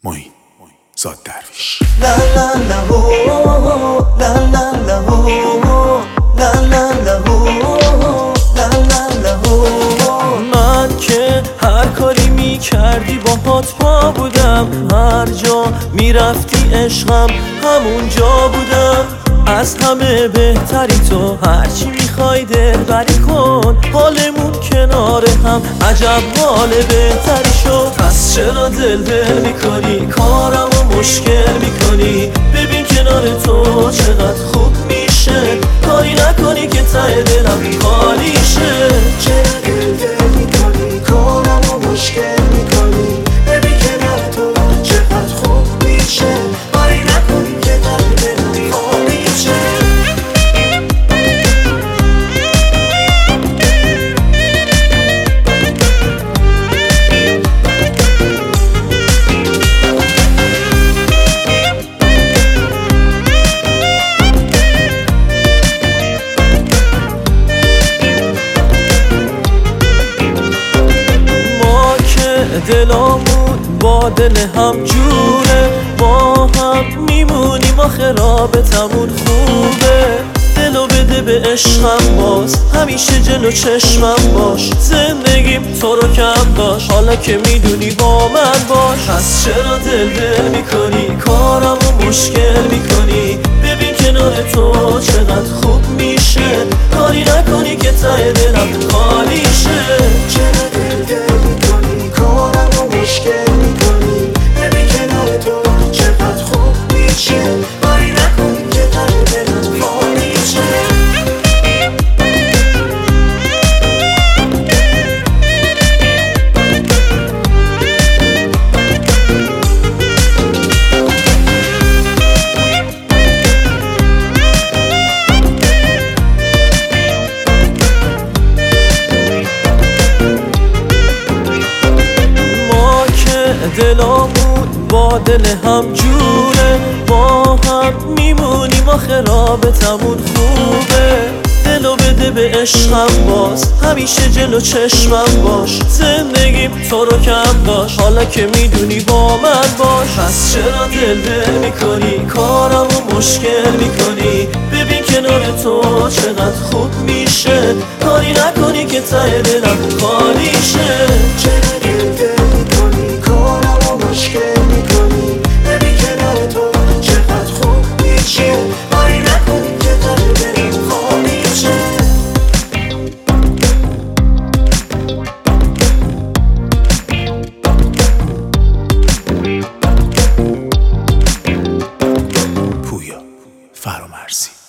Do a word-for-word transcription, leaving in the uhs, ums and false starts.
معین زاد درویش. لا لا لا هو لا لا لا هو لا لا لا هو لا لا لا هو. من که هر کاری میکردی باهات پا بودم، هر جا میرفتی عشقم همونجا بودم. از همه بهتری تو، هرچی میخوای دلبری کن، حالمون کنار هم عجب حال بهتری شد. پس چرا دل دل میکنی، کارمو مشکل میکنی؟ ببین کنار تو چقدر خوب میشه، کاری نکنی که ته دلم خالی شه. چرا دل دل میکنی، کارمو مشکل میکنی؟ ببین کنار تو چقدر خوب میشه، کاری نکنی که ته دلم خالی شه. دلامون با دل هم جوره، با هم میمونیم آخه رابطمون خوبه. دلو بده به عشقم باز، همیشه جلو چشمم باش. زندگیم تو رو کم داشت، حالا که میدونی با من باش. پس چرا دل دل میکنی، کارمو مشکل میکنی؟ ببین کنار تو چقدر خوب میشه، کاری نکنی که ته دلم خالی شه. چرا دل دل میکنی، کارمو مشکل میکنی؟ ببین کنار تو چقدر خوب میشه، کاری نکنی که ته دلم خالی شه. دلامون با دل هم جوره، با هم میمونیم آخه رابطمون خوبه. دلو بده به عشقم باز، همیشه جلو چشمم باش. زندگیم تو رو کم داشت، حالا که میدونی با من باش. پس چرا دل دل میکنی، کارمو مشکل میکنی؟ ببین کنار تو چقدر خوب میشه، کاری نکنی که ته دلم خالی شه. چرا دل دل میکنی، کارمو مشکل میکنی؟ ببین کنار تو چقدر خوب میشه، کاری نکنی که ته دلم خالی شه. پویا فرامرزی.